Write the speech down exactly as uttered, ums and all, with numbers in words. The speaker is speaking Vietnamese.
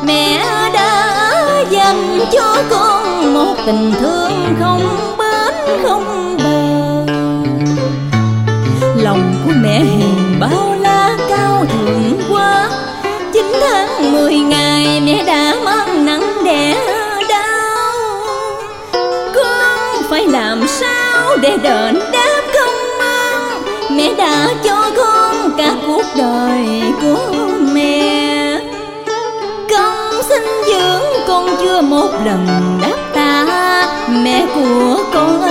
Mẹ đã dành cho con một tình thương không bến không bờ. Lòng của mẹ hiền bao la cao thượng quá. Chín tháng mười ngày mẹ đã mang nặng đẻ đau. Con phải làm sao để đền đáp công ơn mẹ đã cho con cả cuộc đời của mẹ. Con xin dưỡng con chưa một lần đáp ta, mẹ của con